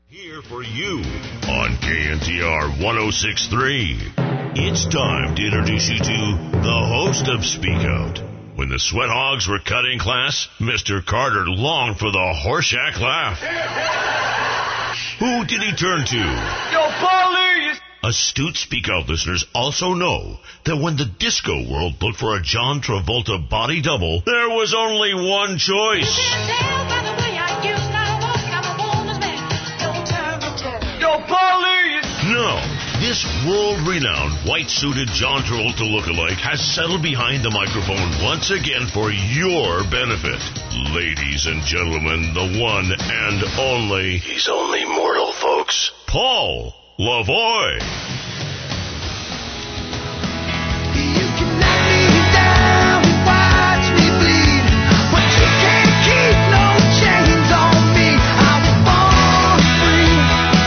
Here for you on KNTR 106.3. It's time to introduce you to the host of Speak Out. When the Sweat Hogs were cutting class, Mr. Carter longed for the Horseshack laugh. Who did he turn to? Yo, police! Astute Speak Out listeners also know that when the disco world looked for a John Travolta body double, there was only one choice. Yo, police! No, this world-renowned white-suited John Travolta lookalike has settled behind the microphone once again for your benefit. Ladies and gentlemen, the one and only, he's only mortal, folks, Paul Lavoie. You can knock me down and watch me bleed, but you can't keep no chains on me. I was born free.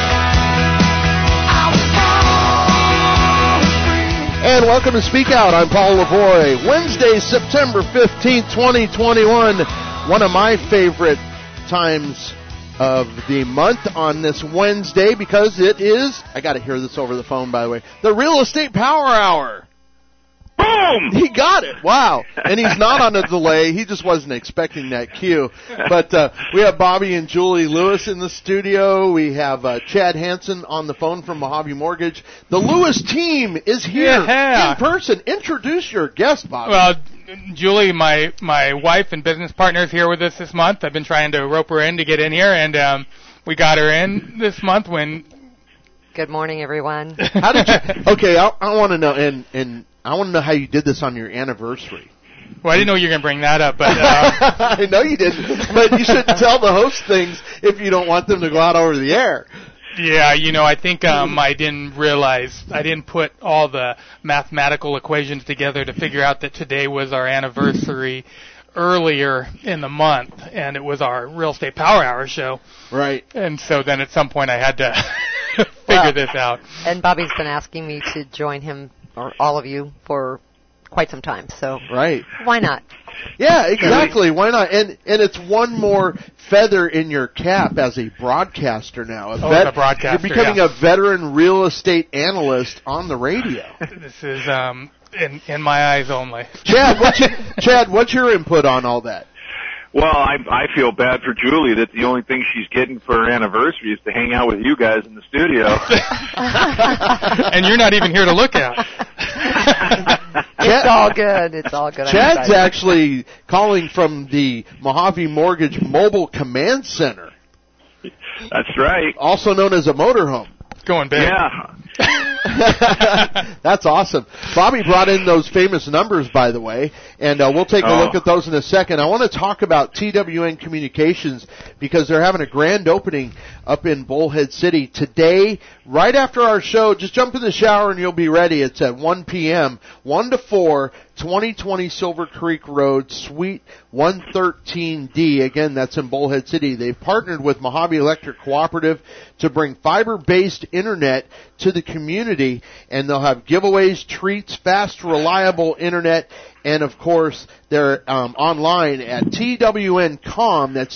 I was born free. And welcome to Speak Out. I'm Paul Lavoie. Wednesday, September 15th, 2021. One of my favorite times of the month on this Wednesday because it is, I got to hear this over the phone, by the way, the Real Estate Power Hour. Boom! He got it. Wow. And he's not on a delay. He just wasn't expecting that cue. But we have Bobby and Julie Lewis in the studio. We have Chad Hansen on the phone from Mojave Mortgage. The Lewis team is here in person. Introduce your guest, Bobby. Well, Julie, my wife and business partner, is here with us this month. I've been trying to rope her in to get in here, and we got her in this month when... Good morning, everyone. How did you... Okay, I want to know, and I want to know how you did this on your anniversary. Well, I didn't know you were going to bring that up, but... I know you didn't, but you shouldn't tell the host things if you don't want them to go out over the air. Yeah, I think I didn't realize, I didn't put all the mathematical equations together to figure out that today was our anniversary earlier in the month, and it was our Real Estate Power Hour show. Right. And so then at some point I had to figure this out. And Bobby's been asking me to join him, or all of you, for quite some time, so right. Why not? Yeah, exactly. Why not? And it's one more feather in your cap as a broadcaster now. A broadcaster, you're becoming a veteran real estate analyst on the radio. This is in my eyes only. Chad, what's your input on all that? Well, I feel bad for Julie that the only thing she's getting for her anniversary is to hang out with you guys in the studio. And you're not even here to look at. It's all good. It's all good. Chad's actually calling from the Mojave Mortgage Mobile Command Center. That's right. Also known as a motorhome. Going big. Yeah. That's awesome. Bobby brought in those famous numbers, by the way, and we'll take a look at those in a second. I want to talk about TWN Communications because they're having a grand opening up in Bullhead City today. Right after our show, just jump in the shower and you'll be ready. It's at 1 p.m., 1 to 4, 2020 Silver Creek Road, Suite 113D. Again, that's in Bullhead City. They've partnered with Mojave Electric Cooperative to bring fiber-based internet to the community, and they'll have giveaways, treats, fast, reliable internet, and of course, they're online at TWNCOM. That's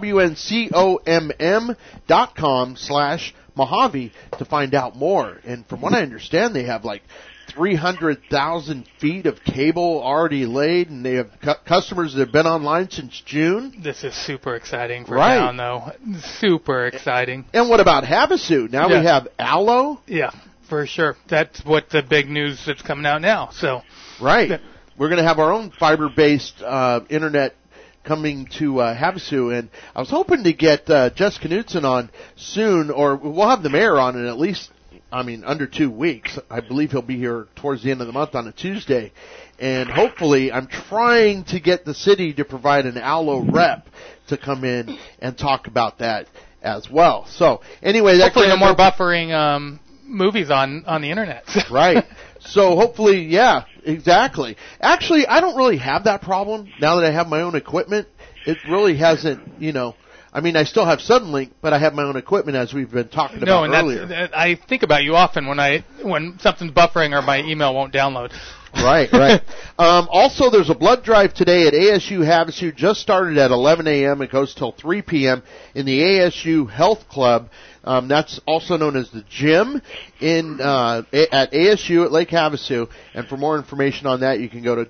TWNCOMM.com/Mojave to find out more. And from what I understand, they have like 300,000 feet of cable already laid, and they have customers that have been online since June. This is super exciting for town, though. Super exciting. And what about Havasu? Now we have Allo? Yeah, for sure. That's what the big news that's coming out now. So right. We're going to have our own fiber-based internet coming to Havasu, and I was hoping to get Jess Knutson on soon, or we'll have the mayor on in at least, under 2 weeks. I believe he'll be here towards the end of the month on a Tuesday, and hopefully I'm trying to get the city to provide an Allo rep to come in and talk about that as well. So anyway, hopefully no more buffering movies on the internet. Right. So hopefully, yeah, exactly. Actually, I don't really have that problem now that I have my own equipment. It really hasn't, I still have Suddenlink, but I have my own equipment as we've been talking about earlier. I think about you often when something's buffering or my email won't download. Right. Also, there's a blood drive today at ASU Havasu. Just started at 11 a.m. It goes till 3 p.m. in the ASU Health Club. That's also known as the gym at ASU at Lake Havasu. And for more information on that, you can go to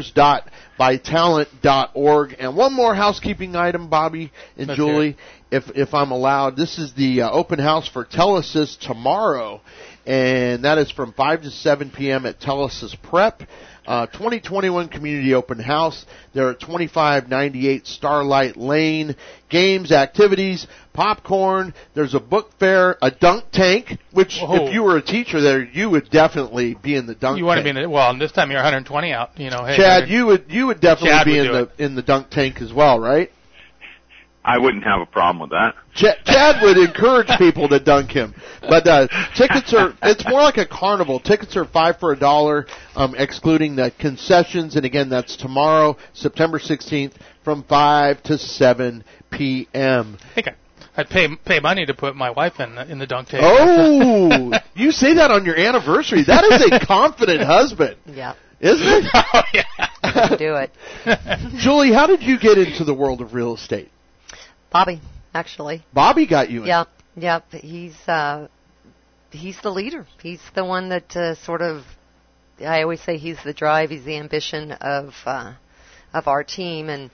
donors.bytalent.org. And one more housekeeping item, Bobby and That's Julie, if I'm allowed. This is the open house for Telesis tomorrow, and that is from 5 to 7 p.m. at Telesis Prep. 2021 Community Open House. They're at 2598 Starlight Lane. Games, activities, popcorn. There's a book fair, a dunk tank, which if you were a teacher there, you would definitely be in the dunk tank. You want to be in the, well, this time you're 120 out, Hey, Chad, you would definitely be in the dunk tank as well, right? I wouldn't have a problem with that. Chad would encourage people to dunk him. But tickets it's more like a carnival. Tickets are $5 for $1, excluding the concessions. And again, that's tomorrow, September 16th, from 5 to 7 p.m. I think I'd pay money to put my wife in the dunk tank. Oh, you say that on your anniversary. That is a confident husband. Yeah. Isn't it? Oh, yeah. Do it. Julie, how did you get into the world of real estate? Bobby, actually. Bobby got you in. Yeah. He's the leader. He's the one that sort of, I always say he's the drive, he's the ambition of our team, and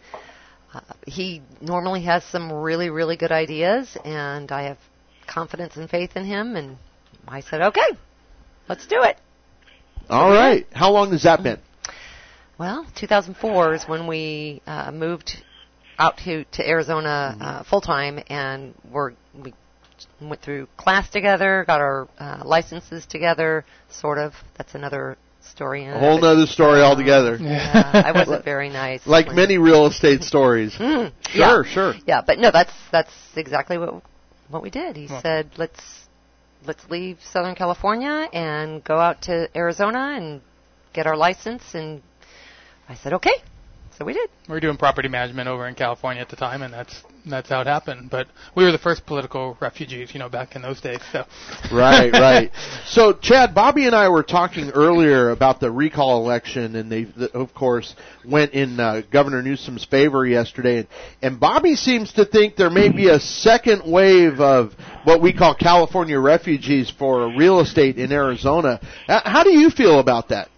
he normally has some really, really good ideas, and I have confidence and faith in him, and I said, okay, let's do it. All right. How long has that been? Well, 2004 is when we moved out to Arizona full-time, and we went through class together, got our licenses together, sort of. That's another story. A whole other story altogether. Yeah, I wasn't very nice. Like many real estate stories. Sure. Yeah, but no, that's exactly what we did. He said, let's leave Southern California and go out to Arizona and get our license, and I said, okay. So we did. We were doing property management over in California at the time, and that's how it happened. But we were the first political refugees, back in those days. So. Right. So, Chad, Bobby and I were talking earlier about the recall election, and they, of course, went in Governor Newsom's favor yesterday. And Bobby seems to think there may be a second wave of what we call California refugees for real estate in Arizona. How do you feel about that?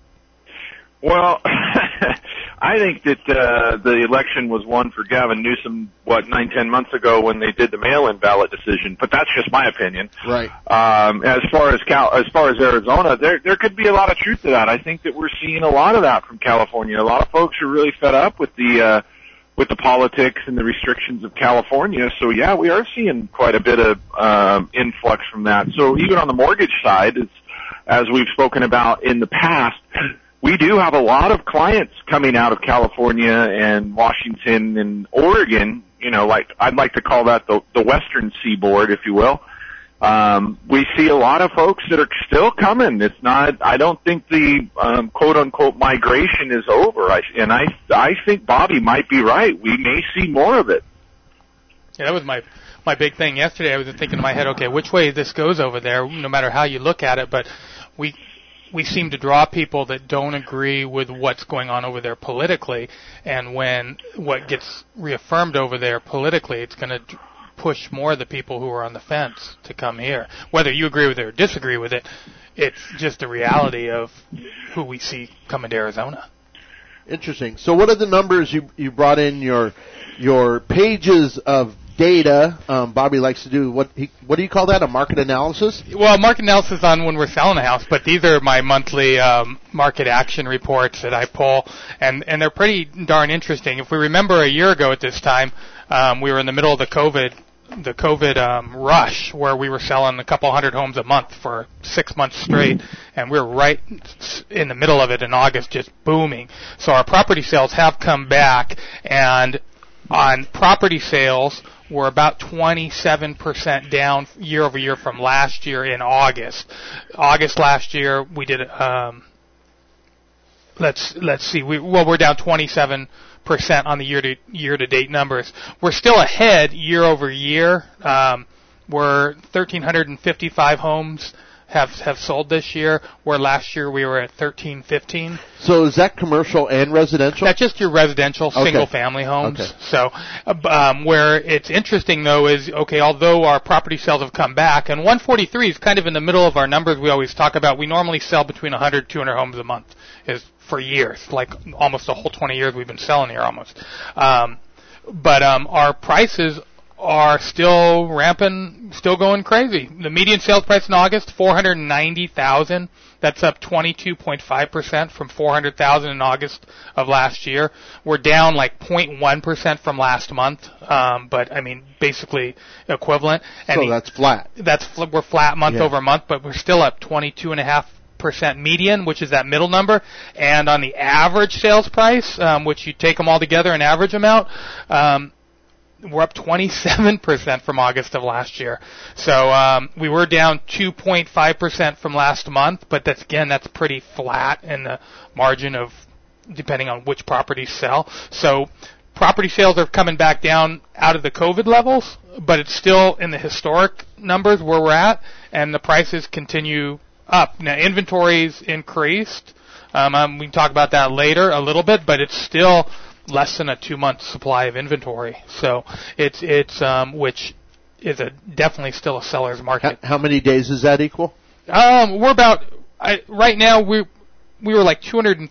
Well, I think that the election was won for Gavin Newsom, 9-10 months ago when they did the mail-in ballot decision. But that's just my opinion. Right. As far as Arizona, there could be a lot of truth to that. I think that we're seeing a lot of that from California. A lot of folks are really fed up with the politics and the restrictions of California. So yeah, we are seeing quite a bit of influx from that. So even on the mortgage side, as we've spoken about in the past, we do have a lot of clients coming out of California and Washington and Oregon, I'd like to call that the western seaboard, if you will. We see a lot of folks that are still coming. I don't think the quote unquote migration is over. I think Bobby might be right. We may see more of it. Yeah, that was my big thing yesterday. I was thinking in my head, okay, which way this goes over there, no matter how you look at it, but we seem to draw people that don't agree with what's going on over there politically, and when what gets reaffirmed over there politically, it's going to push more of the people who are on the fence to come here. Whether you agree with it or disagree with it, it's just a reality of who we see coming to Arizona. Interesting. So what are the numbers you brought in your pages of data? Bobby likes to do what do you call that? A market analysis? Well, market analysis on when we're selling a house, but these are my monthly market action reports that I pull, and they're pretty darn interesting. If we remember a year ago at this time, we were in the middle of the COVID rush, where we were selling a couple hundred homes a month for 6 months straight, and we were right in the middle of it in August, just booming. So our property sales have come back, and on property sales, we're about 27% down year over year from last year in August. August last year, we did, let's see, we're down 27% on the year to date numbers. We're still ahead year over year. We're 1,355 homes have sold this year, where last year we were at 1315. So is that commercial and residential? That's just your residential single-family homes. Okay. So where it's interesting, though, is, okay, although our property sales have come back, and 143 is kind of in the middle of our numbers we always talk about. We normally sell between 100 200 homes a month for years, like almost the whole 20 years we've been selling here almost. But our prices are still ramping, still going crazy. The median sales price in August, $490,000. That's up 22.5% from $400,000 in August of last year. We're down like 0.1% from last month, but I mean basically equivalent. So that's flat. We're flat month over month, but we're still up 22.5% median, which is that middle number. And on the average sales price, which you take them all together, an average amount, we're up 27% from August of last year. So we were down 2.5% from last month, but that's pretty flat in the margin of depending on which properties sell. So property sales are coming back down out of the COVID levels, but it's still in the historic numbers where we're at, and the prices continue up. Now, inventory's increased. We can talk about that later a little bit, but it's still less than a 2-month supply of inventory. So it's which is definitely still a seller's market. How many days does that equal? We're about right now we were like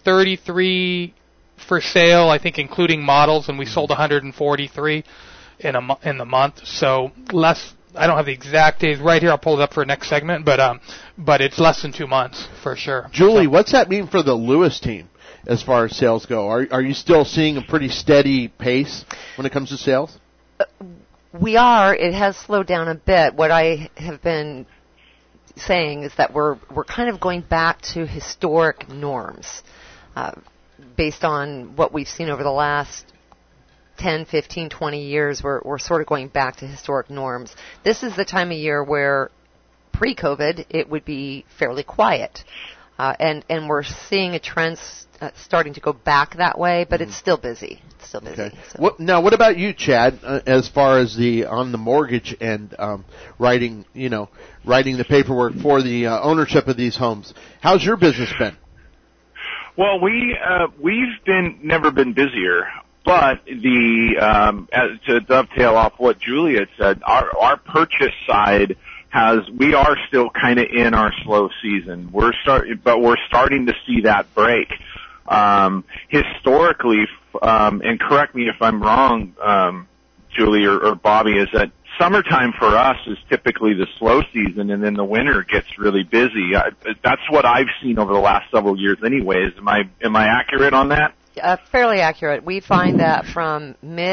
233 for sale, I think, including models, and we sold 143 in the month. So less. I don't have the exact days right here. I'll pull it up for next segment, but it's less than 2 months for sure. Julie, what's that mean for the Lewis team as far as sales go? Are you still seeing a pretty steady pace when it comes to sales? We are. It has slowed down a bit. What I have been saying is that we're kind of going back to historic norms based on what we've seen over the last 10, 15, 20 years. We're sort of going back to historic norms. This is the time of year where pre-COVID it would be fairly quiet. And we're seeing a trend starting to go back that way, but it's still busy. It's still busy. Okay. So. Now, what about you, Chad? As far as on the mortgage and writing the paperwork for the ownership of these homes, how's your business been? Well, we've never been busier, but to dovetail off what Julia said, our purchase side. We are still kind of in our slow season. But we're starting to see that break. Historically, and correct me if I'm wrong, Julie or Bobby, is that summertime for us is typically the slow season, and then the winter gets really busy. That's what I've seen over the last several years anyways. Am I accurate on that? Fairly accurate. We find that from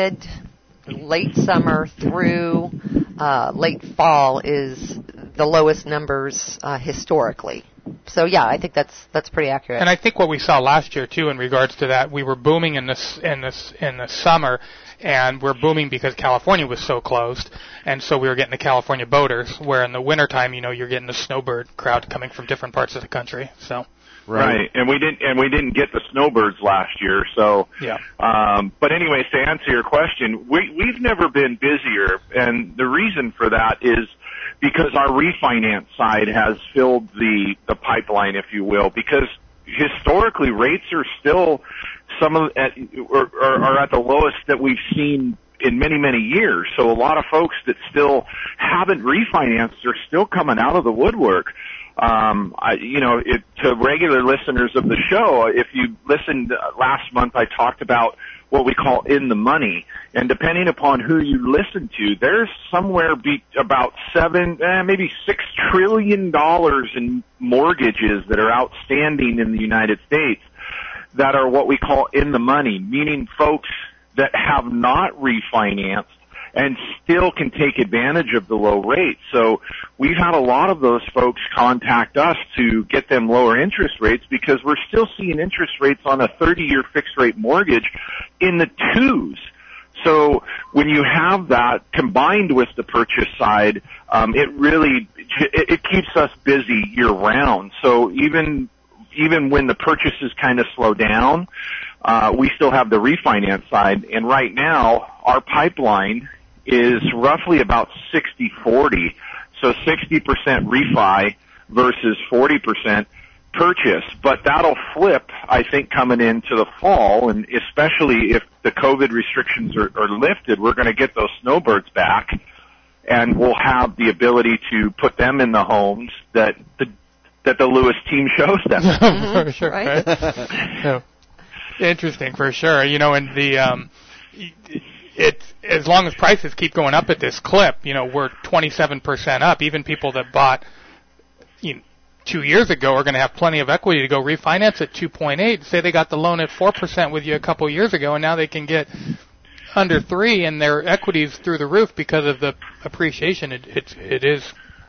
late summer through late fall is the lowest numbers historically. So yeah, I think that's pretty accurate. And I think what we saw last year too, in regards to that, we were booming in the summer, and we're booming because California was so closed, and so we were getting the California boaters. Where in the wintertime, you're getting the snowbird crowd coming from different parts of the country. So. Right, and we didn't get the snowbirds last year, so. Yeah. But anyways, to answer your question, we've never been busier, and the reason for that is because our refinance side has filled the pipeline, if you will, because historically rates are still are at the lowest that we've seen in many, many years. So a lot of folks that still haven't refinanced are still coming out of the woodwork. To regular listeners of the show, if you listened last month, I talked about what we call in the money, and depending upon who you listen to, there's somewhere about maybe $6 trillion in mortgages that are outstanding in the United States that are what we call in the money, meaning folks that have not refinanced and still can take advantage of the low rates. So we've had a lot of those folks contact us to get them lower interest rates because we're still seeing interest rates on a 30-year fixed-rate mortgage in the 2s. So when you have that combined with the purchase side, it keeps us busy year-round. So even when the purchases kind of slow down, we still have the refinance side. And right now, our pipeline is roughly about 60-40. So 60% refi, versus 40% purchase. But that'll flip, I think, coming into the fall, and especially if the COVID restrictions are lifted, we're going to get those snowbirds back, and we'll have the ability to put them in the homes that the Lewis team shows them. For sure, right? So, interesting, for sure. You know, and it's as long as prices keep going up at this clip, you know, we're 27% up. Even people that bought 2 years ago are going to have plenty of equity to go refinance at 2.8. Say they got the loan at 4% with you a couple years ago, and now they can get under 3, and their equity's through the roof because of the appreciation. It is.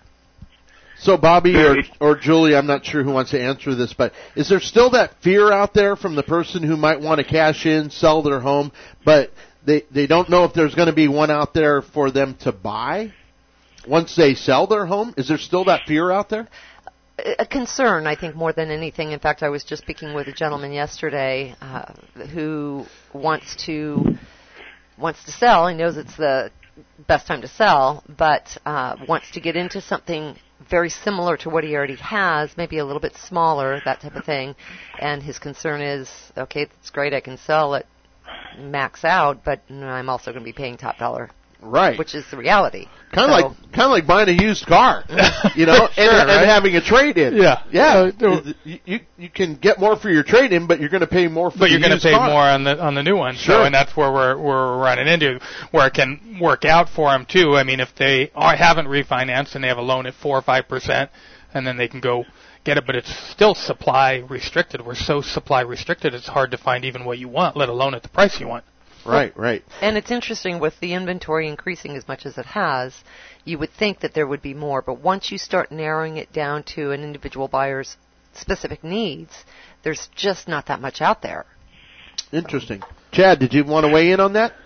So, Bobby or Julie, I'm not sure who wants to answer this, but is there still that fear out there from the person who might want to cash in, sell their home, but they don't know if there's going to be one out there for them to buy once they sell their home? Is there still that fear out there? A concern, I think, more than anything. In fact, I was just speaking with a gentleman yesterday who wants to sell. He knows it's the best time to sell, but wants to get into something very similar to what he already has, maybe a little bit smaller, that type of thing. And his concern is, okay, that's great, I can sell it, max out, but I'm also going to be paying top dollar. Right. Which is the reality. Kind of like buying a used car, you know, sure, and having a trade-in. Yeah. Yeah. You can get more for your trade-in, but you're going to pay more for the used car. But you're going to pay more on the new one. Sure. So, and that's where we're running into, where it can work out for them too. I mean, if they haven't refinanced and they have a loan at 4 or 5%, and then they can go get it, but it's still supply restricted. We're so supply restricted, it's hard to find even what you want, let alone at the price you want. Right. And it's interesting, with the inventory increasing as much as it has, you would think that there would be more, but once you start narrowing it down to an individual buyer's specific needs, there's just not that much out there. Interesting. Chad, did you want to weigh in on that?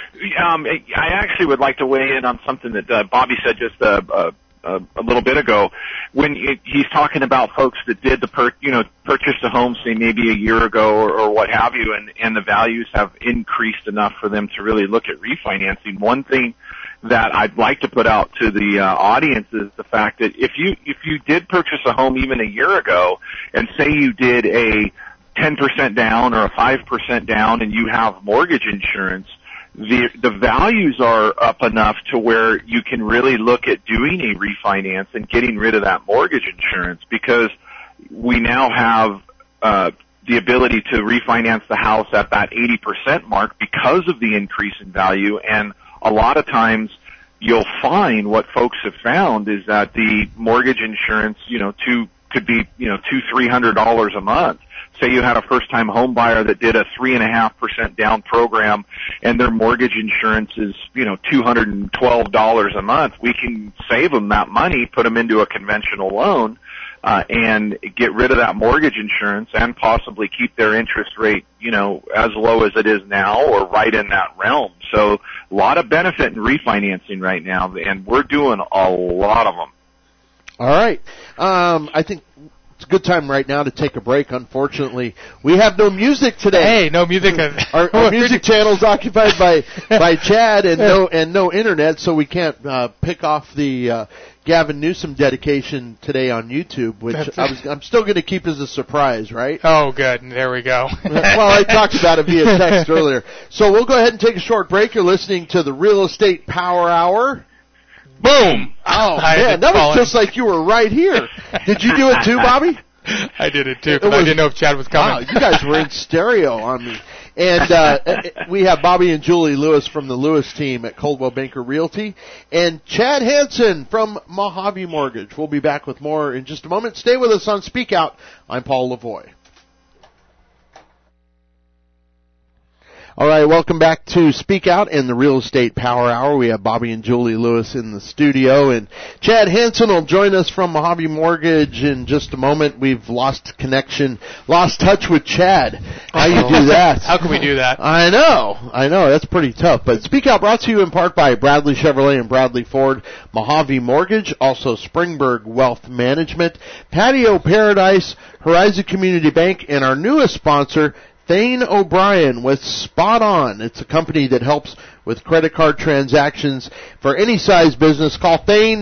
I actually would like to weigh in on something that Bobby said just a little bit ago, when he's talking about folks that did purchased a home, say maybe a year ago or what have you, and the values have increased enough for them to really look at refinancing. One thing that I'd like to put out to the audience is the fact that if you did purchase a home even a year ago, and say you did a 10% down or a 5% down, and you have mortgage insurance, the values are up enough to where you can really look at doing a refinance and getting rid of that mortgage insurance, because we now have the ability to refinance the house at that 80% mark because of the increase in value. And a lot of times you'll find, what folks have found is that the mortgage insurance, could be $200-300 a month. Say you had a first-time home buyer that did a 3.5% down program, and their mortgage insurance is, $212 a month. We can save them that money, put them into a conventional loan, and get rid of that mortgage insurance, and possibly keep their interest rate, as low as it is now, or right in that realm. So a lot of benefit in refinancing right now, and we're doing a lot of them. All right. I think it's a good time right now to take a break. Unfortunately, we have no music today. Hey, no music. Our music channel's occupied by Chad and no internet, so we can't pick off the Gavin Newsom dedication today on YouTube, which I'm still going to keep as a surprise, right? Oh, good. There we go. Well, I talked about it via text earlier. So we'll go ahead and take a short break. You're listening to the Real Estate Power Hour. Boom! Oh, man, that was just like you were right here. Did you do it too, Bobby? I did it too, because I didn't know if Chad was coming. Wow, you guys were in stereo on me. And we have Bobby and Julie Lewis from the Lewis team at Coldwell Banker Realty, and Chad Hansen from Mojave Mortgage. We'll be back with more in just a moment. Stay with us on Speak Out. I'm Paul Lavoie. All right, welcome back to Speak Out and the Real Estate Power Hour. We have Bobby and Julie Lewis in the studio, and Chad Hansen will join us from Mojave Mortgage in just a moment. We've lost touch with Chad. How you do that? How can we do that? I know. That's pretty tough. But Speak Out brought to you in part by Bradley Chevrolet and Bradley Ford, Mojave Mortgage, also Springberg Wealth Management, Patio Paradise, Horizon Community Bank, and our newest sponsor, Thane O'Brien with Spot On. It's a company that helps with credit card transactions for any size business. Call Thane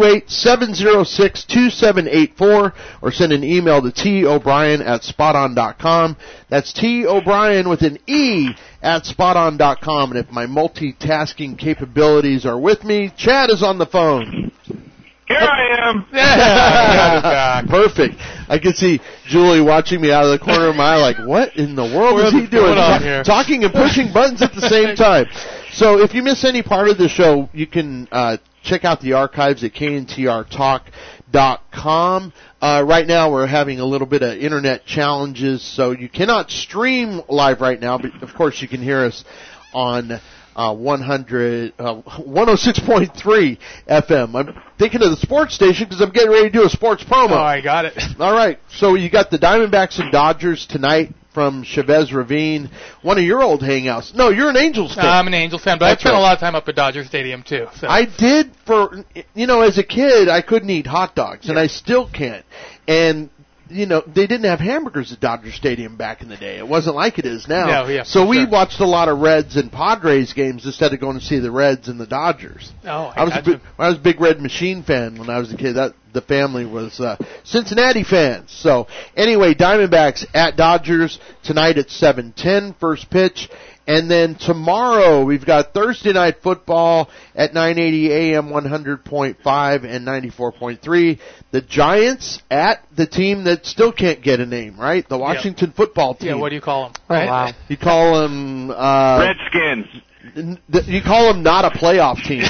928-706-2784 or send an email to tobrien@spoton.com. That's T O'Brien with an E at spoton.com. And if my multitasking capabilities are with me, Chad is on the phone. Here I am. Yeah. Perfect. I can see Julie watching me out of the corner of my eye like, what in the world is he doing? Talking and pushing buttons at the same time. So if you miss any part of the show, you can check out the archives at kntrtalk.com. Right now we're having a little bit of internet challenges, so you cannot stream live right now, but of course you can hear us on 106.3 FM. I'm thinking of the sports station because I'm getting ready to do a sports promo. Oh, I got it. All right. So you got the Diamondbacks and Dodgers tonight from Chavez Ravine, one of your old hangouts. No, you're an Angels fan. I'm an Angels fan, but I spent a lot of time up at Dodger Stadium, too. So. I did as a kid, I couldn't eat hot dogs, and I still can't. And they didn't have hamburgers at Dodger Stadium back in the day. It wasn't like it is now. No, yeah, so we watched a lot of Reds and Padres games instead of going to see the Reds and the Dodgers. Oh, I was a big Red Machine fan when I was a kid. The family was Cincinnati fans. So anyway, Diamondbacks at Dodgers tonight at 7:10, first pitch. And then tomorrow we've got Thursday night football at 980 AM 100.5 and 94.3. The Giants at the team that still can't get a name, right? The Washington football team. Yeah, what do you call them? Oh, wow. You call them Redskins. You call them not a playoff team,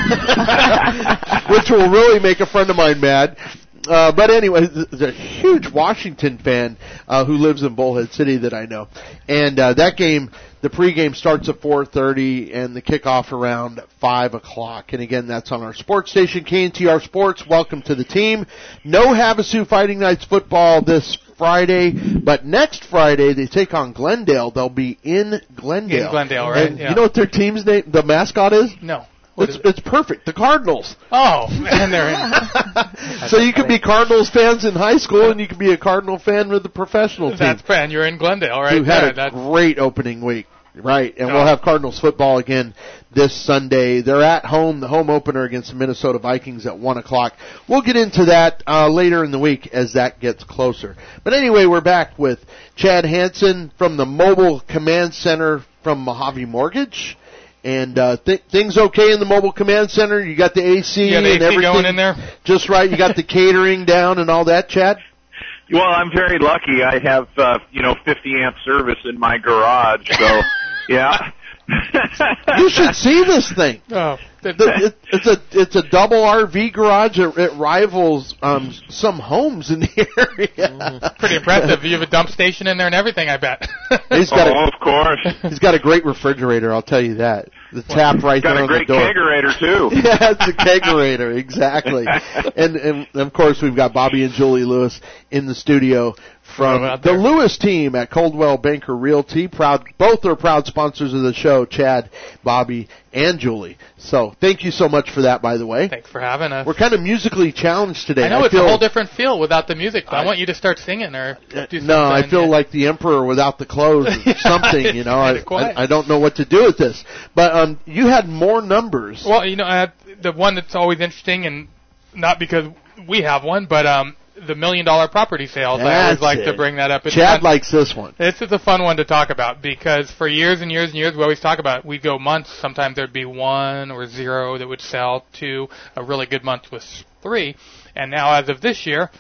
which will really make a friend of mine mad. But anyway, there's a huge Washington fan who lives in Bullhead City that I know. And that game, the pregame starts at 4:30 and the kickoff around 5 o'clock. And again, that's on our sports station, KNTR Sports. Welcome to the team. No Havasu Fighting Knights football this Friday, but next Friday they take on Glendale. They'll be in Glendale. In Glendale, right? And you know what their team's name, the mascot is? No. It's perfect. The Cardinals. Oh, and they're in. So you can be Cardinals fans in high school, and you can be a Cardinal fan with the professional team. That's and you're in Glendale, right? Who had a great opening week, right? And we'll have Cardinals football again this Sunday. They're at home, the home opener against the Minnesota Vikings at 1 o'clock. We'll get into that later in the week as that gets closer. But anyway, we're back with Chad Hansen from the Mobile Command Center from Mojave Mortgage. And things okay in the Mobile Command Center? You got the AC and everything going in there? Just right? You got the catering down and all that, Chad? Well, I'm very lucky. I have 50 amp service in my garage, so yeah. You should see this thing. Oh, it's a double RV garage. It rivals some homes in the area. Pretty impressive. You have a dump station in there and everything, I bet. Of course. He's got a great refrigerator, I'll tell you that. The tap right there on the door. Got a great kegerator, too. Yeah, it's a kegerator, exactly. and of course, we've got Bobby and Julie Lewis in the studio from the Lewis team at Coldwell Banker Realty. Both are proud sponsors of the show, Chad, Bobby, and Julie. So thank you so much for that, by the way. Thanks for having us. We're kind of musically challenged today. I know it's a whole different feel without the music. I want you to start singing or do something. No, I feel like the emperor without the clothes or something, I don't know what to do with this. But you had more numbers. Well, the one that's always interesting, and not because we have one, but the $1 million property sales. I always like to bring that up. Chad likes this one. This is a fun one to talk about because for years and years and years we always talk about we'd go months. Sometimes there'd be 1 or 0 that would sell to a really good month was 3. And now as of this year,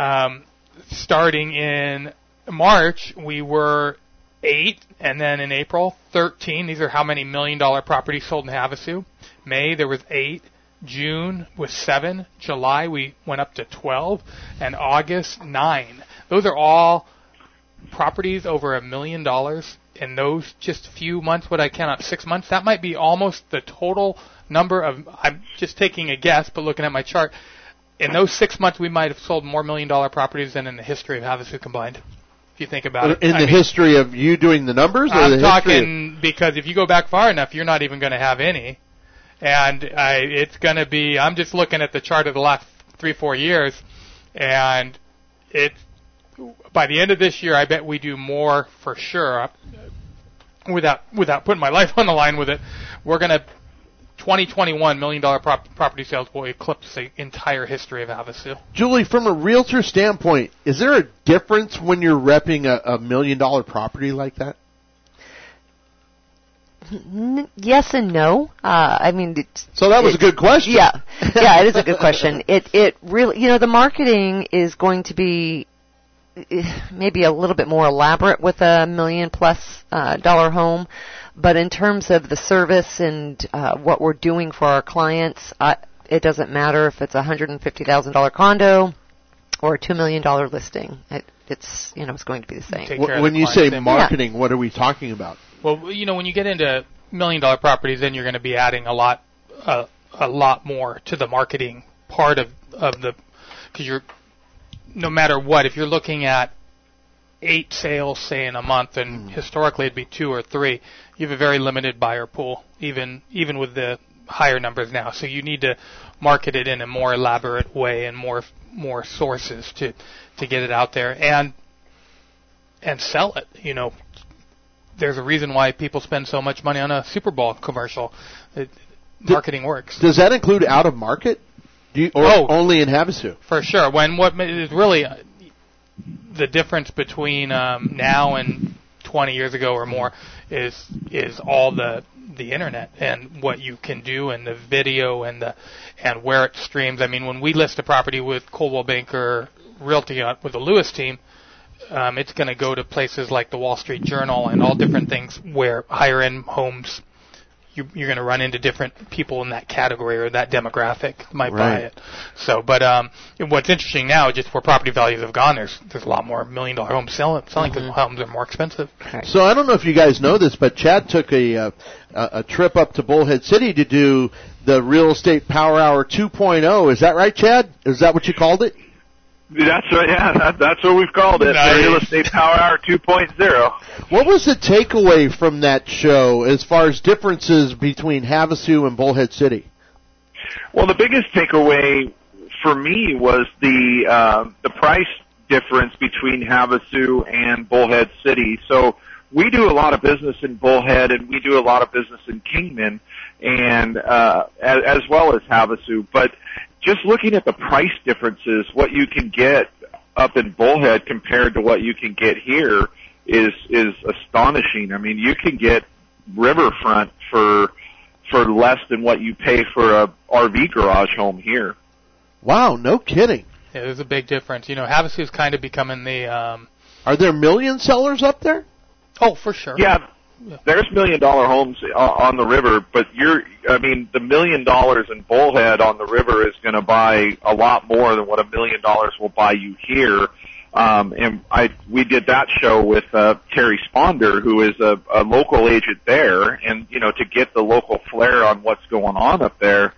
starting in March, we were 8, and then in April 13. These are how many $1 million properties sold in Havasu. May there was 8. June was 7, July we went up to 12, and August 9. Those are all properties over $1 million in those just few months. What I count 6 months, that might be almost the total number of. I'm just taking a guess, but looking at my chart, in those 6 months we might have sold more $1 million properties than in the history of Havasu combined. If you think about it, in the history of you doing the numbers, or I'm talking because if you go back far enough, you're not even going to have any. And it's going to be, I'm just looking at the chart of the last 3-4 years, and by the end of this year, I bet we do more for sure. Without putting my life on the line with it, we're going to 2021 $1 million property sales will eclipse the entire history of Havasu. Julie, from a realtor standpoint, is there a difference when you're repping a $1 million property like that? Yes and no. I mean, so that was a good question. Yeah, it is a good question. It really, the marketing is going to be maybe a little bit more elaborate with a $1 million+ dollar home, but in terms of the service and what we're doing for our clients, it doesn't matter if it's a $150,000 condo or a $2 million listing. It's it's going to be the same. When you say marketing, what are we talking about? Well, when you get into $1 million properties, then you're going to be adding a lot more to the marketing part of the, because you're, no matter what, if you're looking at 8 sales, say, in a month, and historically it'd be 2 or 3, you have a very limited buyer pool, even with the higher numbers now. So you need to market it in a more elaborate way and more sources to get it out there and sell it. There's a reason why people spend so much money on a Super Bowl commercial. Marketing works. Does that include out of market? Only in Havasu? For sure. What is really the difference between now and 20 years ago or more is all the internet and what you can do and the video and where it streams. I mean, when we list a property with Coldwell Banker Realty with the Lewis team, it's going to go to places like the Wall Street Journal and all different things where higher-end homes, you're going to run into different people in that category or that demographic might buy it. So, but what's interesting now, just where property values have gone, there's a lot more $1 million homes selling because homes are more expensive. So I don't know if you guys know this, but Chad took a trip up to Bullhead City to do the Real Estate Power Hour 2.0. Is that right, Chad? Is that what you called it? That's right. Yeah, that's what we've called it. Nice. The Real Estate Power Hour 2.0. What was the takeaway from that show as far as differences between Havasu and Bullhead City? Well, the biggest takeaway for me was the price difference between Havasu and Bullhead City. So we do a lot of business in Bullhead and we do a lot of business in Kingman, and as well as Havasu, but just looking at the price differences, what you can get up in Bullhead compared to what you can get here is astonishing. I mean, you can get riverfront for less than what you pay for a RV garage home here. Wow, no kidding. Yeah, there's a big difference. Havasu is kind of becoming the... Are there million sellers up there? Oh, for sure. Yeah. There's $1 million homes on the river, but the $1 million in Bullhead on the river is going to buy a lot more than what $1 million will buy you here. And we did that show with Terry Sponder, who is a local agent there, and to get the local flair on what's going on up there.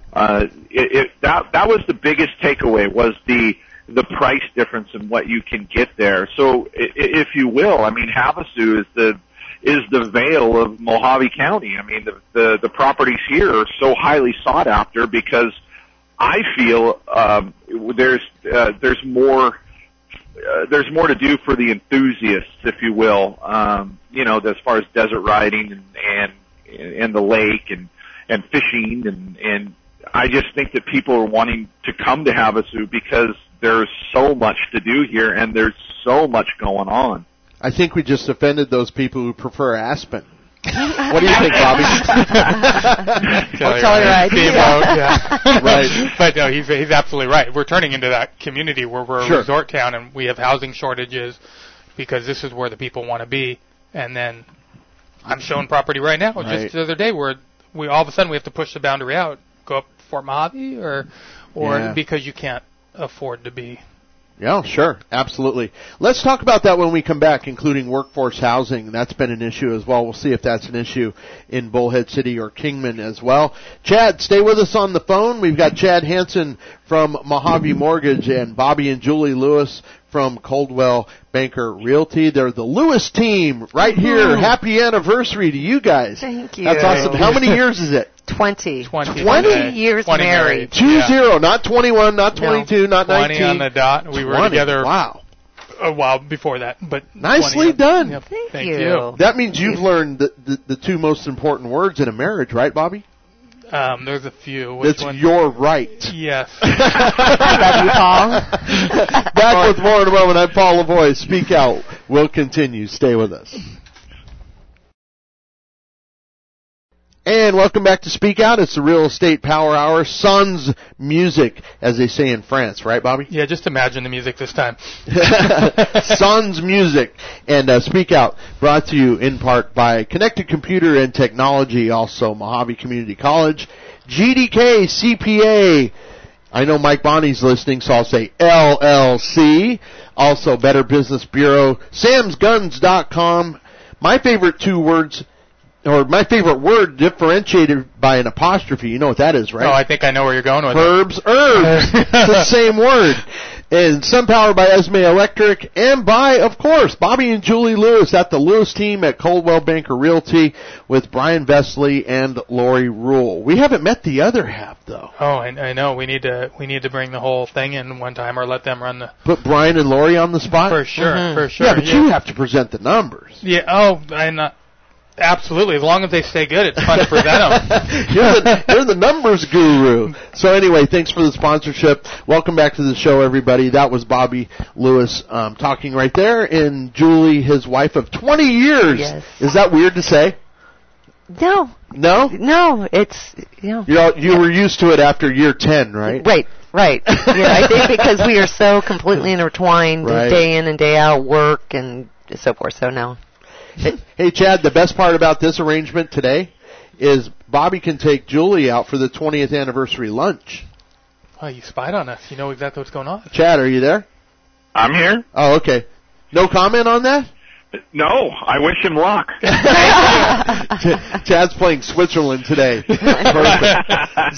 That was the biggest takeaway, was the price difference in what you can get there. So, if you will, I mean, Havasu is the veil of Mojave County. I mean, the properties here are so highly sought after because I feel there's more to do for the enthusiasts, if you will. As far as desert riding and the lake and fishing and I just think that people are wanting to come to Havasu because there's so much to do here and there's so much going on. I think we just offended those people who prefer Aspen. What do you think, Bobby? That's all right. Yeah. Right. But no, he's absolutely right. We're turning into that community where we're a resort town and we have housing shortages because this is where the people want to be. And then I'm showing property right now. Right. Just the other day where we all of a sudden we have to push the boundary out, go up Fort Mojave or because you can't afford to be. Yeah, sure. Absolutely. Let's talk about that when we come back, including workforce housing. That's been an issue as well. We'll see if that's an issue in Bullhead City or Kingman as well. Chad, stay with us on the phone. We've got Chad Hansen from Mojave Mortgage and Bobby and Julie Lewis from Coldwell Banker Realty. They're the Lewis team right here. Happy anniversary to you guys. Thank you. That's awesome. How many years is it? 20 20 years 20 married. 20, not 21, not 22, not 19. 20 on the dot. We were 20. together. Wow. a while before that, but Nicely done. Yep. Thank you. That means you've learned the two most important words in a marriage, right, Bobby? There's a few. Which That's one? your right. Yes. Love you, Paul. Back with more in a moment. I'm Paul Lavoie. Speak Out. We'll continue. Stay with us. And welcome back to Speak Out. It's the Real Estate Power Hour. Sons music, as they say in France. Right, Bobby? Yeah, just imagine the music this time. Sons music. And Speak Out, brought to you in part by Connected Computer and Technology, also Mojave Community College, GDK CPA. I know Mike Bonney's listening, so I'll say LLC. Also Better Business Bureau, samsguns.com. My favorite two words, or my favorite word differentiated by an apostrophe. You know what that is, right? Oh, I think I know where you're going with Herbs. It's the same word. And SunPower by Esme Electric, and by, of course, Bobby and Julie Lewis at the Lewis team at Coldwell Banker Realty with Brian Vesley and Lori Rule. We haven't met the other half, though. Oh, I know. We need to bring the whole thing in one time, or let them run the. Put Brian and Lori on the spot? For sure, for sure. Yeah, but you have to present the numbers. Yeah. Oh, absolutely. As long as they stay good, it's fun to present them. You're the numbers guru. So anyway, thanks for the sponsorship. Welcome back to the show, everybody. That was Bobby Lewis talking right there, and Julie, his wife of 20 years. Yes. Is that weird to say? No. No? No, it's, You were used to it after year 10, right? Right. Yeah, I think because we are so completely intertwined day in and day out, work and so forth, so no. Hey, Chad, the best part about this arrangement today is Bobby can take Julie out for the 20th anniversary lunch. Oh, you spied on us. You know exactly what's going on. Chad, are you there? I'm here. Oh, okay. No comment on that? No, I wish him luck. Chad's playing Switzerland today. Perfect.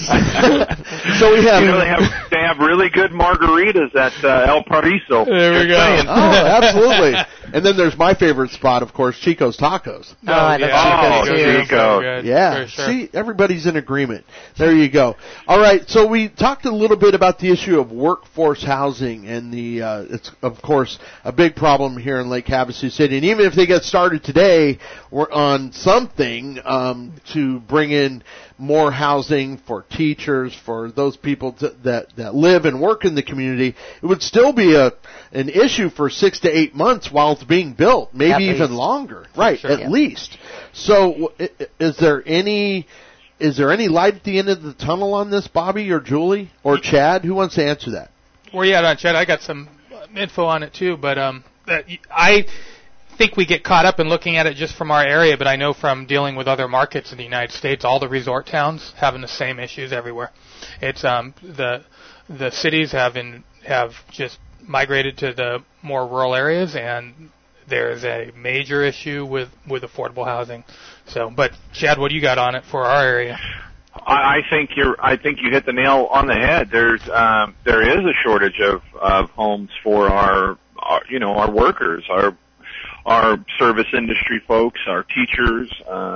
So we have. They have really good margaritas at El Paraiso. There we go. Oh, absolutely. And then there's my favorite spot, of course, Chico's Tacos. Oh, I love Chico's too. Chico. Yeah. Sure. See, everybody's in agreement. There you go. All right. So we talked a little bit about the issue of workforce housing, and it's of course a big problem here in Lake Havasu City. And even if they get started today, we're on something to bring in more housing for teachers, for those people that live and work in the community. It would still be an issue for 6 to 8 months while it's being built, maybe even longer. Right, sure. at least. So is there any light at the end of the tunnel on this, Bobby or Julie or Chad? Who wants to answer that? Where you at on Chad? I got some info on it too, but I think we get caught up in looking at it just from our area, but I know from dealing with other markets in the United States, all the resort towns having the same issues everywhere. It's the cities have just migrated to the more rural areas, and there's a major issue with affordable housing. So, but Chad, what do you got on it for our area? I think you hit the nail on the head. There is a shortage of homes for our workers, our service industry folks, our teachers.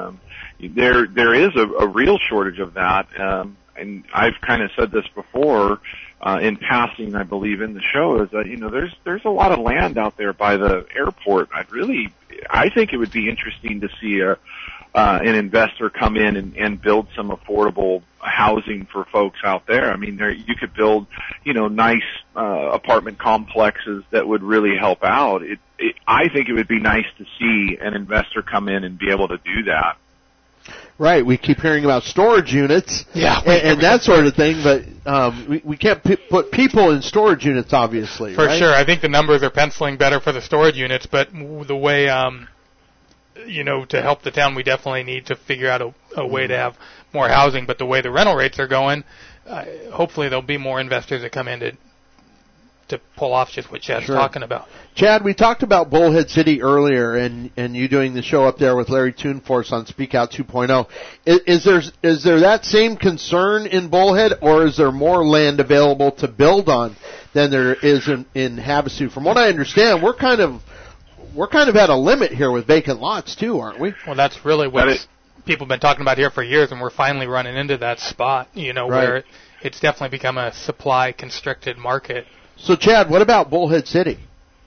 There is a real shortage of that, and I've kind of said this before in passing, I believe, in the show, is that there's a lot of land out there by the airport. I think it would be interesting to see an investor come in and build some affordable housing for folks out there. I mean, you could build, nice apartment complexes that would really help out. I think it would be nice to see an investor come in and be able to do that. Right, we keep hearing about storage units and that sort of thing, but we can't put people in storage units, obviously. For right? sure. I think the numbers are penciling better for the storage units, but the way, to help the town, we definitely need to figure out a way to have more housing. But the way the rental rates are going, hopefully there'll be more investors that come in to pull off just what Chad's talking about. Chad, we talked about Bullhead City earlier, and you doing the show up there with Larry Toonforce on Speak Out 2.0. Is there that same concern in Bullhead, or is there more land available to build on than there is in Havasu? From what I understand, we're kind of at a limit here with vacant lots too, aren't we? Well, that's really what people have been talking about here for years, and we're finally running into that spot, where it's definitely become a supply-constricted market. So, Chad, what about Bullhead City?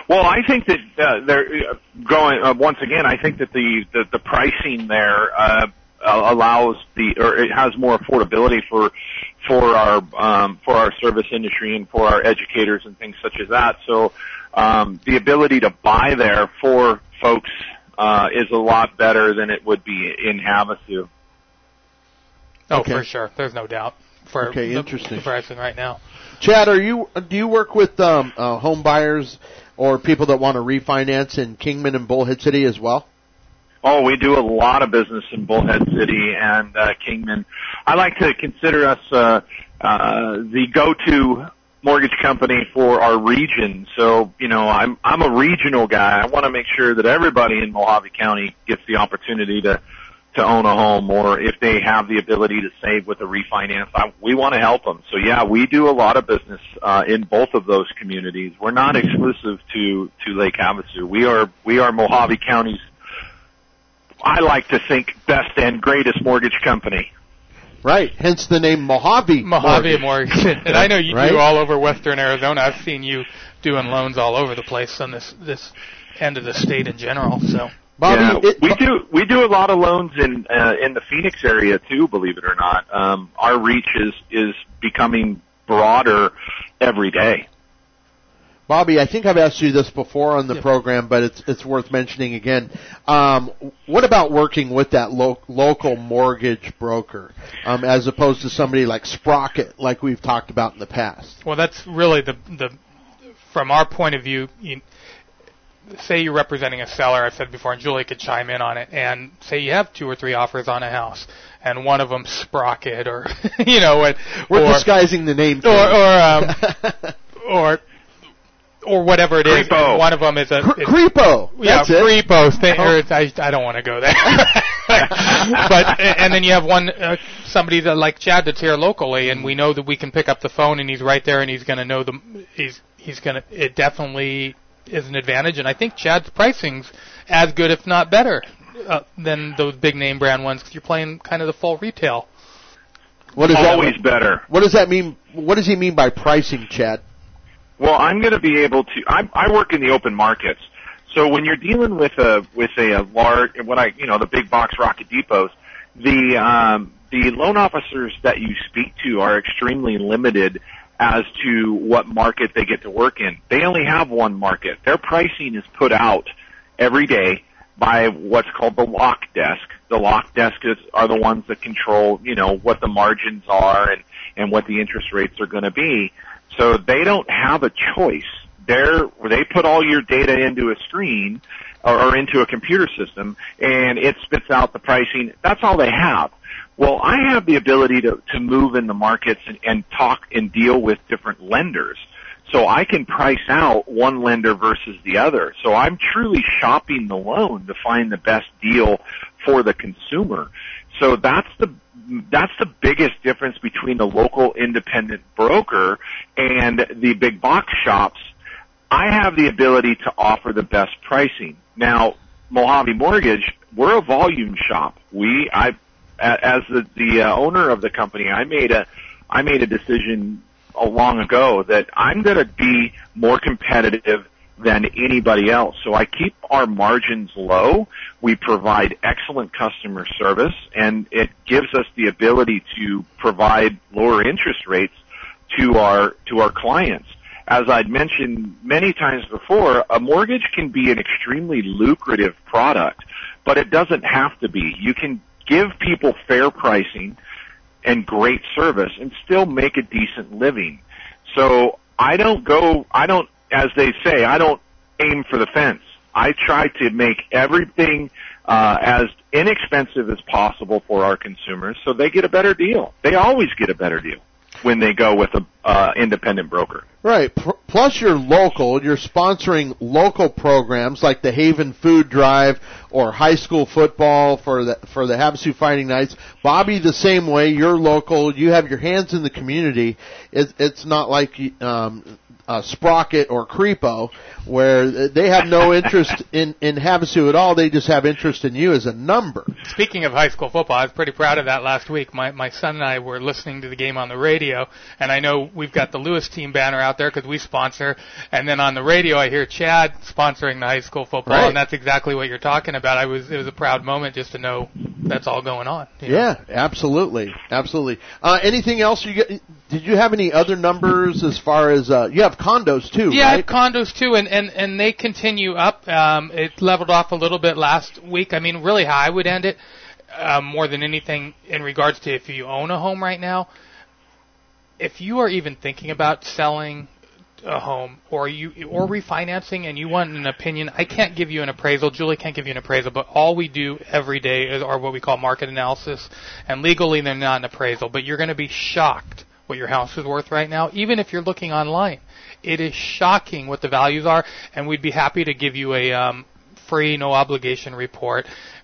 Well, I think that they're going once again. I think that the pricing there allows it has more affordability for our service industry and for our educators and things such as that. So the ability to buy there for folks is a lot better than it would be in Havasu. Oh, Okay. for sure. There's no doubt. For Okay, the interesting. pricing right now. Chad, do you work with home buyers or people that want to refinance in Kingman and Bullhead City as well? Oh, we do a lot of business in Bullhead City and Kingman. I like to consider us the go-to mortgage company for our region. So, I'm a regional guy. I want to make sure that everybody in Mojave County gets the opportunity to own a home, or if they have the ability to save with a refinance, we want to help them. So yeah, we do a lot of business in both of those communities. We're not exclusive to Lake Havasu. We are Mojave County's, I like to think, best and greatest mortgage company. Right, hence the name Mojave. Mojave Mortgage. And I know you Right? do all over western Arizona. I've seen you doing loans all over the place on this end of the state in general. So, Bobby, we do a lot of loans in the Phoenix area too, believe it or not. Our reach is becoming broader every day. Bobby, I think I've asked you this before on the program, but it's worth mentioning again. What about working with that local mortgage broker, as opposed to somebody like Sprocket, like we've talked about in the past? well, that's really the from our point of view. Say you're representing a seller, I've said before, and Julie could chime in on it, and say you have 2 or 3 offers on a house, and one of them Sprocket, or, We're disguising the name. or whatever it is. Creepo. One of them is Creepo. Yeah, That's it. Creepo. I don't want to go there. But and then you have one somebody that like Chad that's here locally, and we know that we can pick up the phone, and he's right there, and he's going to know it definitely is an advantage, and I think Chad's pricing's as good, if not better, than those big name brand ones, because you're playing kind of the full retail. What is Always better. What does that mean? What does he mean by pricing, Chad? Well, I'm going to be able to. I work in the open markets, so when you're dealing with a large, the big box Rocket Depots, the loan officers that you speak to are extremely limited as to what market they get to work in. They only have one market. Their pricing is put out every day by what's called the lock desk. The lock desk are the ones that control, what the margins are and what the interest rates are going to be. So they don't have a choice. They put all your data into a screen or into a computer system, and it spits out the pricing. That's all they have. Well, I have the ability to move in the markets and talk and deal with different lenders. So I can price out one lender versus the other. So I'm truly shopping the loan to find the best deal for the consumer. So that's the biggest difference between the local independent broker and the big box shops. I have the ability to offer the best pricing. Now, Mojave Mortgage, we're a volume shop. As the owner of the company, I made a decision long ago that I'm going to be more competitive than anybody else. So I keep our margins low. We provide excellent customer service, and it gives us the ability to provide lower interest rates to our clients. As I'd mentioned many times before, a mortgage can be an extremely lucrative product, but it doesn't have to be. You can give people fair pricing and great service and still make a decent living. So I don't, as they say, I don't aim for the fence. I try to make everything as inexpensive as possible for our consumers so they get a better deal. They always get a better deal when they go with a independent broker. Right. Plus you're local. You're sponsoring local programs like the Haven Food Drive or high school football for the Havasu Fighting Knights. Bobby, the same way. You're local. You have your hands in the community. It's not like Sprocket or Creepo, where they have no interest in Havasu at all. They just have interest in you as a number. Speaking of high school football, I was pretty proud of that last week. My son and I were listening to the game on the radio, and I know we've got the Lewis team banner out out there because we sponsor. And then on the radio, I hear Chad sponsoring the high school football, Right. and that's exactly what you're talking about. It was a proud moment just to know that's all going on. you know? Yeah, absolutely. Anything else you get? Did you have any other numbers as far as you have condos too? Yeah, I right? have condos too, and they continue up. It leveled off a little bit last week. I mean, really, how I would end it, more than anything, in regards to if you own a home right now, if you are even thinking about selling a home or refinancing and you want an opinion, I can't give you an appraisal. Julie can't give you an appraisal, but all we do every day are what we call market analysis, and legally they're not an appraisal, but you're going to be shocked what your house is worth right now, even if you're looking online. It is shocking what the values are, and we'd be happy to give you a free, no obligation report.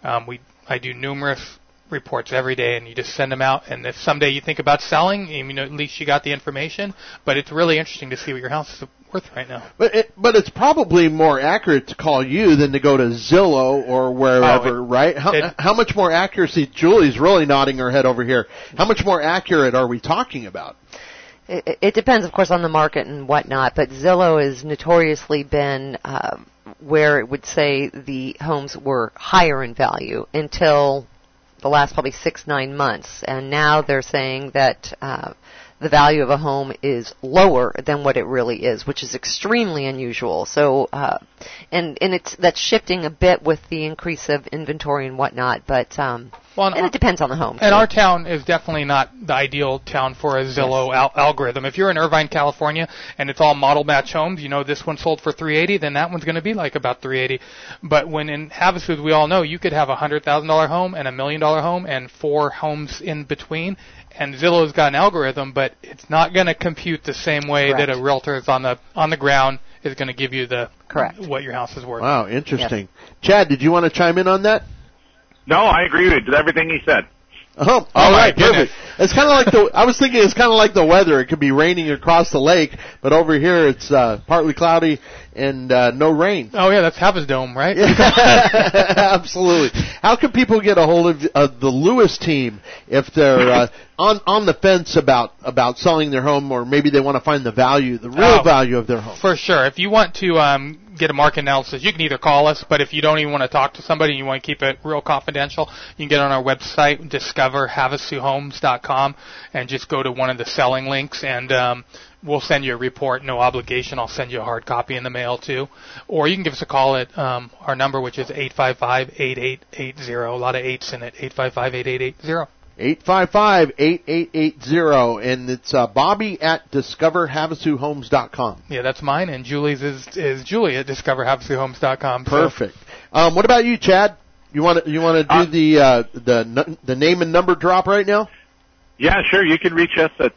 I do numerous reports every day, and you just send them out. And if someday you think about selling, at least you got the information. But it's really interesting to see what your house is worth right now. But it's probably more accurate to call you than to go to Zillow or wherever, right? How much more accuracy? Julie's really nodding her head over here. How much more accurate are we talking about? It depends, of course, on the market and whatnot, but Zillow has notoriously been where it would say the homes were higher in value until the last probably 6-9 months, and now they're saying that the value of a home is lower than what it really is, which is extremely unusual. So, and that's shifting a bit with the increase of inventory and whatnot, but and it depends on the home. And our town is definitely not the ideal town for a Zillow algorithm. If you're in Irvine, California, and it's all model match homes, this one sold for $380, then that one's going to be like about $380. But when in Havasu, we all know you could have a $100,000 home and $1 million home and 4 homes in between. And Zillow's got an algorithm, but it's not going to compute the same way Correct. that a realtor is on the ground is going to give you the Correct. what your house is worth. Wow, interesting. Yes. Chad, did you want to chime in on that? No, I agree with everything he said. Oh, all right, perfect. It's kind of like I was thinking it's kind of like the weather. It could be raining across the lake, but over here it's partly cloudy and no rain. Oh yeah, that's Havas Dome, right? Absolutely. How can people get a hold of the Lewis team if they're on the fence about selling their home, or maybe they want to find the real value of their home? For sure. If you want to get a market analysis, you can either call us, but if you don't even want to talk to somebody and you want to keep it real confidential, you can get on our website, discoverhavasuhomes.com, and just go to one of the selling links, and we'll send you a report, no obligation. I'll send you a hard copy in the mail too. Or you can give us a call at our number, which is 855-8880. A lot of 8s in it, 855-8880. 855-8880, and it's Bobby at discoverhavasuhomes.com. Yeah, that's mine, and Julie's is Julie at discoverhavasuhomes.com. Perfect. What about you, Chad? You want to do the name and number drop right now? Yeah, sure. You can reach us at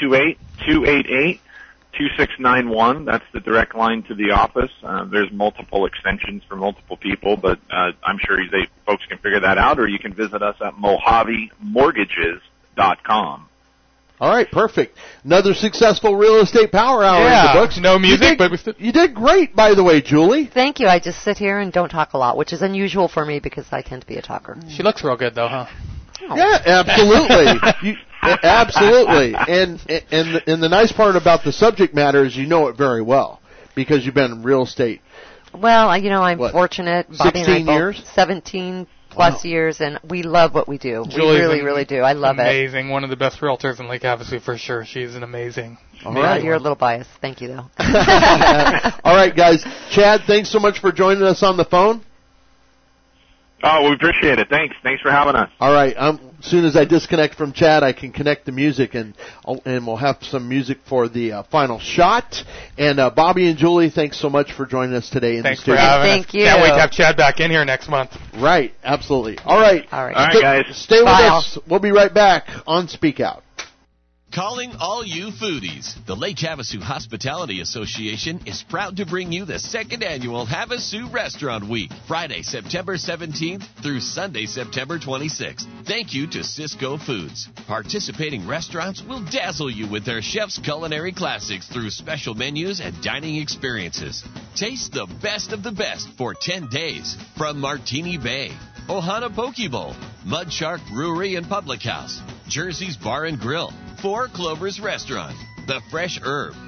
928-288-2691. That's the direct line to the office. There's multiple extensions for multiple people, but I'm sure folks can figure that out, or you can visit us at mojaveMortgages.com. All right, perfect. Another successful real estate power hour in the books. No music, but you did great, by the way, Julie. Thank you. I just sit here and don't talk a lot, which is unusual for me because I tend to be a talker. She looks real good, though, huh? Oh. Yeah, absolutely. Absolutely. And the nice part about the subject matter is you know it very well because you've been in real estate. Well, I'm fortunate. Bobby 16 and I years? 17 plus years, and we love what we do. Julie's we really, really do. I love amazing. One of the best realtors in Lake Havasu for sure. She's an amazing. All right. You're a little biased. Thank you, though. All right, guys. Chad, thanks so much for joining us on the phone. Oh, we appreciate it. Thanks for having us. All right. As soon as I disconnect from Chad, I can connect the music, and we'll have some music for the final shot. And Bobby and Julie, thanks so much for joining us today in the studio. Thanks for having us. Thank you. Can't wait to have Chad back in here next month. Right. Absolutely. All right. All right. All right, guys. Stay with Bye. us. We'll be right back on Speak Out. Calling all you foodies. The Lake Havasu Hospitality Association is proud to bring you the second annual Havasu Restaurant Week, Friday, September 17th through Sunday, September 26th. Thank you to Cisco Foods. Participating restaurants will dazzle you with their chef's culinary classics through special menus and dining experiences. Taste the best of the best for 10 days from Martini Bay, Ohana Poke Bowl, Mud Shark Brewery and Public House, Jersey's Bar and Grill, Four Clovers Restaurant, The Fresh Herb,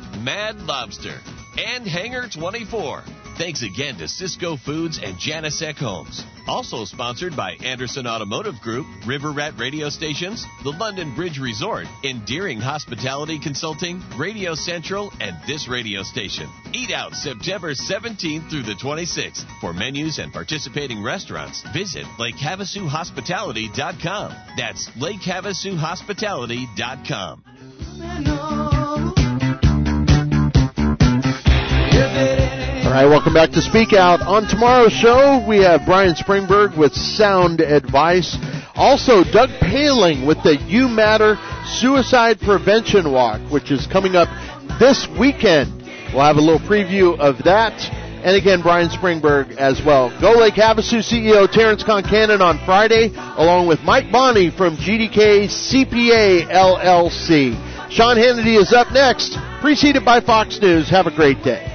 Mad Lobster, and Hangar 24. Thanks again to Cisco Foods and Janisek Homes. Also sponsored by Anderson Automotive Group, River Rat Radio Stations, the London Bridge Resort, Endearing Hospitality Consulting, Radio Central, and this radio station. Eat out September 17th through the 26th. For menus and participating restaurants, visit LakeHavasuhospitality.com. That's LakeHavasuhospitality.com. All right, welcome back to Speak Out. On tomorrow's show, we have Brian Springberg with Sound Advice. Also, Doug Paling with the You Matter Suicide Prevention Walk, which is coming up this weekend. We'll have a little preview of that. And again, Brian Springberg as well. Go Lake Havasu CEO Terrence Concannon on Friday, along with Mike Bonney from GDK CPA LLC. Sean Hannity is up next, preceded by Fox News. Have a great day.